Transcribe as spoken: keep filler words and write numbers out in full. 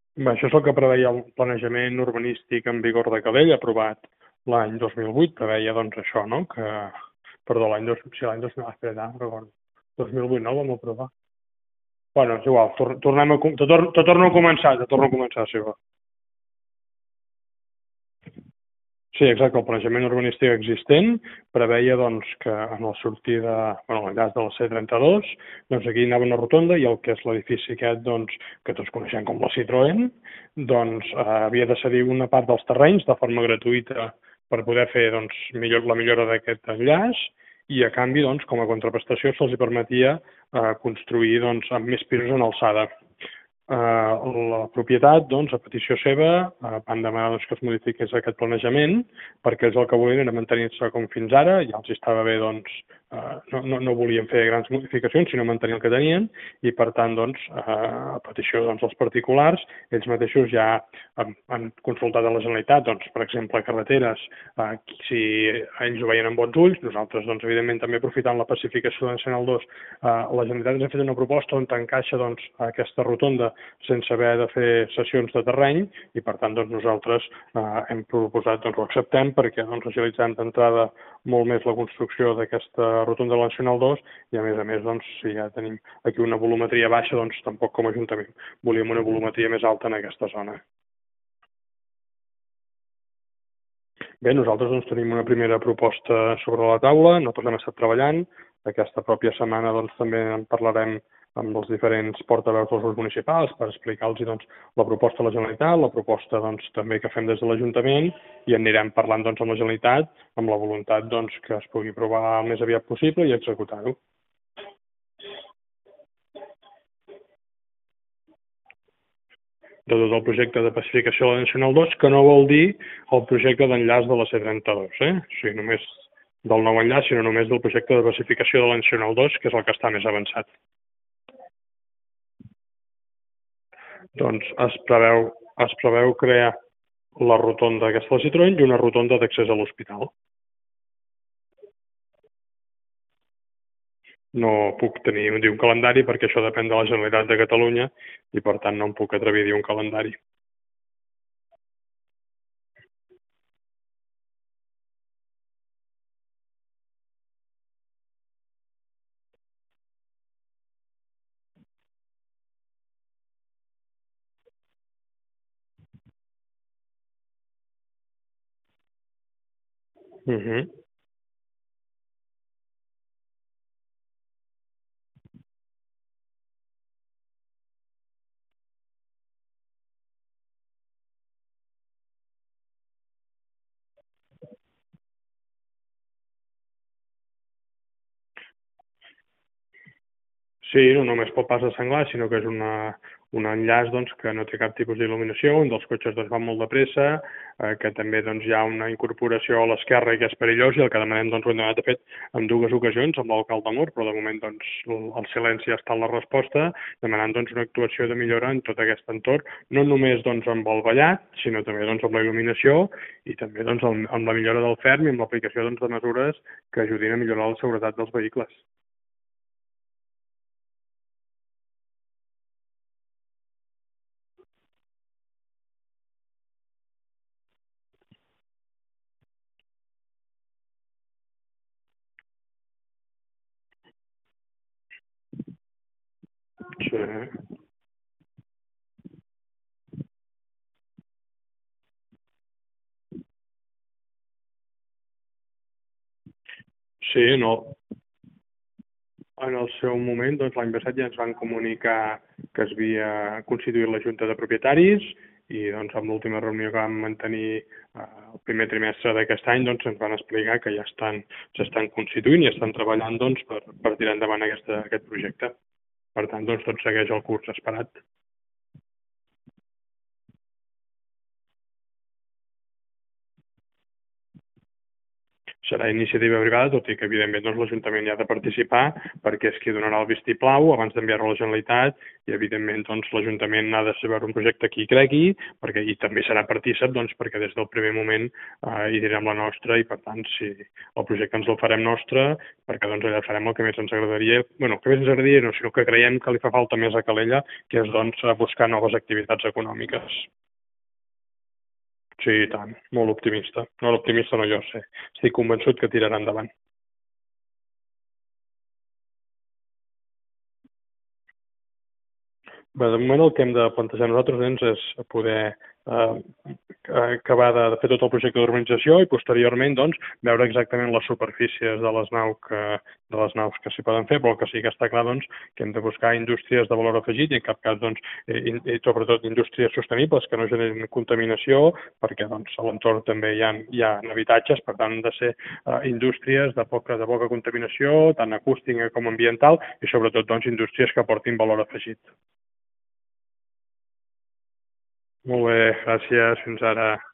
Bé, això és el que preveia el planejament urbanístic en vigor de Calella, aprovat l'any dos mil vuit, preveia doncs això, no? Que, perdó, l'any dos, sí, l'any dos mil, espera, no recordo, dos mil vuit, no, el vam aprovar. Bueno, és igual, tor tornem a, te, tor te torno a començar, te torno a començar, si va. Sí, exacte, el planejament urbanístic existent preveia doncs, que en la sortida, bueno, l'enllaç de la C trenta-dos, doncs aquí anava una rotonda i el que és l'edifici aquest, doncs, que tots coneixem com la Citroën, doncs eh, havia de cedir una part dels terrenys de forma gratuïta per poder fer doncs, millor, la millora d'aquest enllaç i a canvi, doncs, com a contraprestació, se'ls permetia eh, construir doncs, amb més pisos en alçada. Uh, la propietat, doncs, a petició seva, uh, van demanar doncs, que es modifiqués aquest planejament perquè ells el que volien era mantenir-se com fins ara, ja els estava bé, doncs, uh, no, no, no volien fer grans modificacions, sinó mantenir el que tenien, i per tant, doncs, uh, a petició doncs, dels particulars, ells mateixos ja han, han consultat a la Generalitat, doncs, per exemple, carreteres, uh, si ells ho veien amb bons ulls, nosaltres, doncs, evidentment, també aprofitant la pacificació de la Nacional dos, uh, la Generalitat ens ha fet una proposta on encaixa doncs, aquesta rotonda sense haver de fer sessions de terreny i per tant doncs, nosaltres eh, hem proposat, doncs ho acceptem perquè doncs, agilitzem d'entrada molt més la construcció d'aquesta rotonda de la Nacional dos i a més a més doncs, si ja tenim aquí una volumetria baixa doncs tampoc com a Ajuntament volíem una volumetria més alta en aquesta zona. Bé, nosaltres doncs, tenim una primera proposta sobre la taula, nosaltres hem estat treballant, aquesta pròpia setmana doncs, també en parlarem amb els diferents portaveus dels grups municipals per explicar-los doncs, la proposta de la Generalitat, la proposta doncs, també que fem des de l'Ajuntament i anirem parlant doncs, amb la Generalitat amb la voluntat doncs, que es pugui aprovar el més aviat possible i executar-ho. De tot el projecte de pacificació de la Nacional dos, que no vol dir el projecte d'enllaç de la C trenta-dos, eh? O sigui, només del nou enllaç, sinó només del projecte de pacificació de la Nacional dos, que és el que està més avançat. Doncs es preveu, es preveu crear la rotonda aquesta de la Citroën i una rotonda d'accés a l'hospital. No puc tenir dir un calendari perquè això depèn de la Generalitat de Catalunya i per tant no em puc atrevir a dir un calendari. Uh -huh. Sí, no només pel pas de senglar, sinó que és una, un enllaç doncs, que no té cap tipus d'il·luminació, un dels cotxes doncs, va molt de pressa, eh, que també doncs, hi ha una incorporació a l'esquerra i que és perillós i el que demanem doncs, ho hem demanat de fet en dues ocasions amb l'alcalde Mur, però de moment doncs, el silenci ha estat la resposta, demanant doncs, una actuació de millora en tot aquest entorn, no només doncs, amb el vallat, sinó també doncs, amb la il·luminació i també doncs, amb la millora del ferm i amb l'aplicació doncs, de mesures que ajudin a millorar la seguretat dels vehicles. Sí. Sí, no. En el seu moment, doncs, l'any passat ja ens van comunicar que es havia constituït la Junta de Propietaris i doncs, amb l'última reunió que vam mantenir eh, el primer trimestre d'aquest any doncs, ens van explicar que ja estan s'estan constituint i estan treballant doncs, per, per tirar endavant aquesta, aquest projecte. Per tant, doncs, tot segueix el curs esperat. serà iniciativa privada, tot i que, evidentment, doncs, l'Ajuntament hi ha de participar perquè és qui donarà el vistiplau abans d'enviar-lo a la Generalitat i, evidentment, doncs, l'Ajuntament ha de saber un projecte que hi cregui perquè, i també serà partícip doncs, perquè des del primer moment eh, hi direm la nostra i, per tant, si el projecte ens el farem nostre, perquè doncs, allà farem el que més ens agradaria, bueno, el que més ens agradaria no, sinó que creiem que li fa falta més a Calella, que és doncs, buscar noves activitats econòmiques. Sí, i tant, molt optimista. No, l'optimista no, jo sé. Estic convençut que tirarà endavant. Bé, de moment el que hem de plantejar nosaltres doncs, és poder eh, acabar de, de fer tot el projecte d'urbanització i posteriorment doncs, veure exactament les superfícies de les naus que, de les naus que s'hi poden fer, però el que sí que està clar doncs, que hem de buscar indústries de valor afegit i en cap cas doncs, i, i sobretot indústries sostenibles que no generin contaminació perquè doncs, a l'entorn també hi ha, hi ha habitatges, per tant han de ser eh, indústries de poca, de poca contaminació, tant acústica com ambiental i sobretot doncs, indústries que aportin valor afegit. Molt bé, gràcies, fins ara.